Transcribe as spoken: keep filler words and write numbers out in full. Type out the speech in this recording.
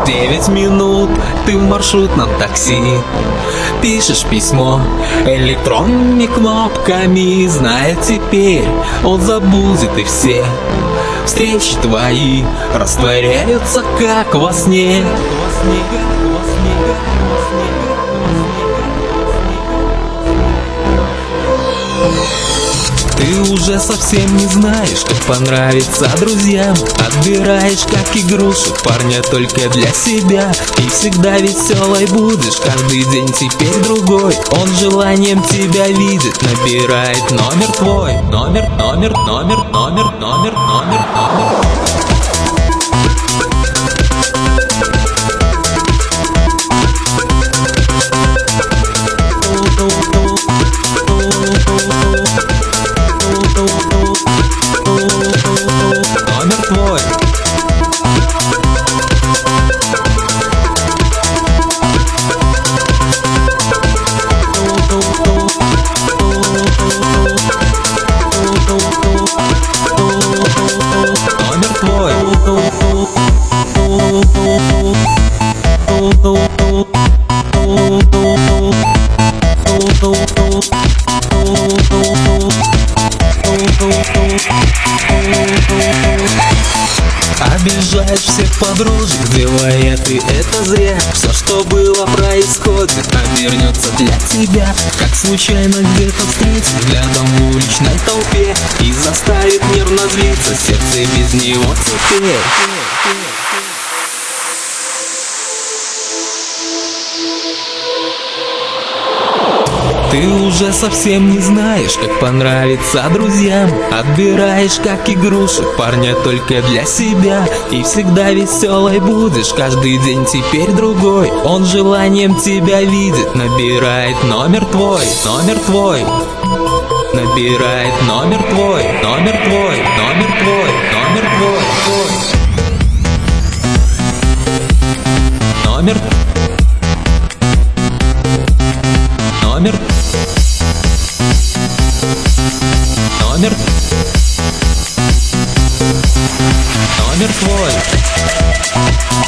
Девять минут ты в маршрутном такси, пишешь письмо электронными кнопками. Знает теперь, он забудет и все встречи твои растворяются, как во сне. Ты уже совсем не знаешь, как понравиться друзьям. Отбираешь как игрушек парня только для себя. И всегда веселой будешь, каждый день теперь другой. Он желанием тебя видит, набирает номер твой. Номер, номер, номер, номер, номер, номер, номер. Обижаешь всех подружек, делая ты это зря. Все, что было, происходит, обернется для тебя, как случайно где-то встретить взглядом в уличной толпе. И заставит нервно злиться сердце без него теперь. Ты уже совсем не знаешь, как понравиться друзьям. Отбираешь как игрушек парня только для себя. И всегда веселой будешь, каждый день теперь другой. Он желанием тебя видит, набирает номер твой. Номер твой. Набирает номер твой. Номер твой. Номер твой. Номер твой. Номер. Номер. Номер. Номер твой.